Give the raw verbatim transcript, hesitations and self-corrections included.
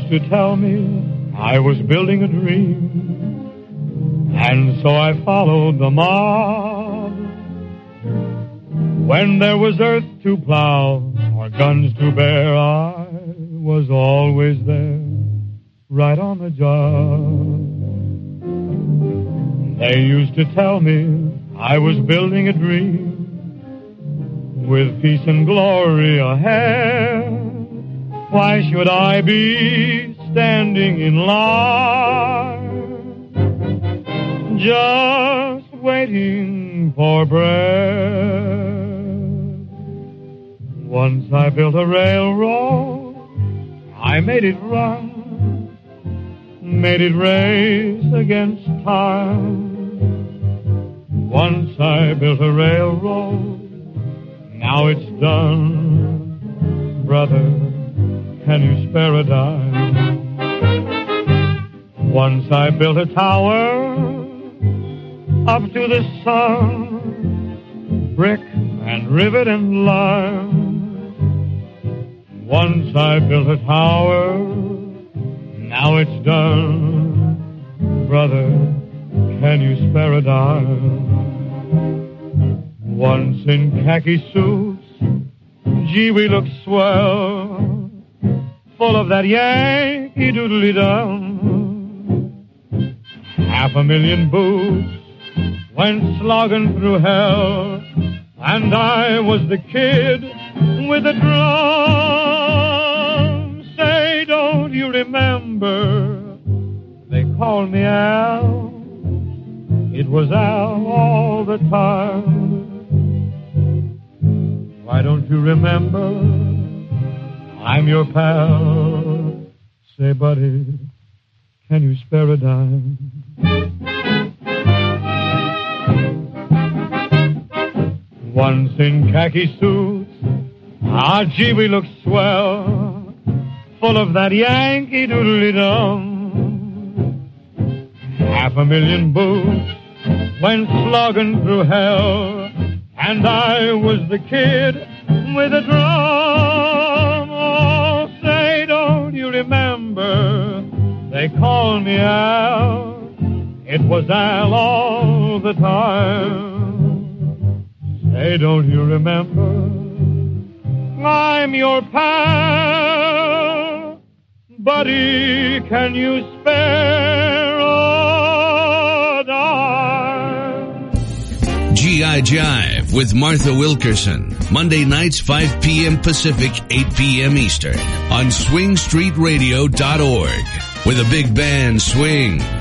used to tell me I was building a dream, and so I followed the mob. When there was earth to plow or guns to bear, I was always there, right on the job. They used to tell me I was building a dream, with peace and glory ahead. Why should I be standing in line, just waiting for bread? Once I built a railroad, I made it run, made it race against time. Once I built a railroad, now it's done. Brother, can you spare a dime? Once I built a tower up to the sun, brick and rivet and lime. Once I built a tower, now it's done. Brother, can you spare a dime? Once in khaki suits, gee, we looked swell, full of that Yankee doodly-dum. Half a million boots went slogging through hell, and I was the kid with the drum. Say, don't you remember, they called me Al. It was Al all the time. Why don't you remember, I'm your pal. Say, buddy, can you spare a dime? Once in khaki suits, ah, gee, we looked swell, full of that Yankee doodly-dum. Half a million boots went slogging through hell, and I was the kid with a drum. Oh, say, don't you remember, they called me Al. It was Al all the time. Say, don't you remember, I'm your pal. Buddy, can you spare a dime? G I Jive with Martha Wilkerson. Monday nights, five p.m. Pacific, eight p.m. Eastern on swing street radio dot org. Where the big band swings.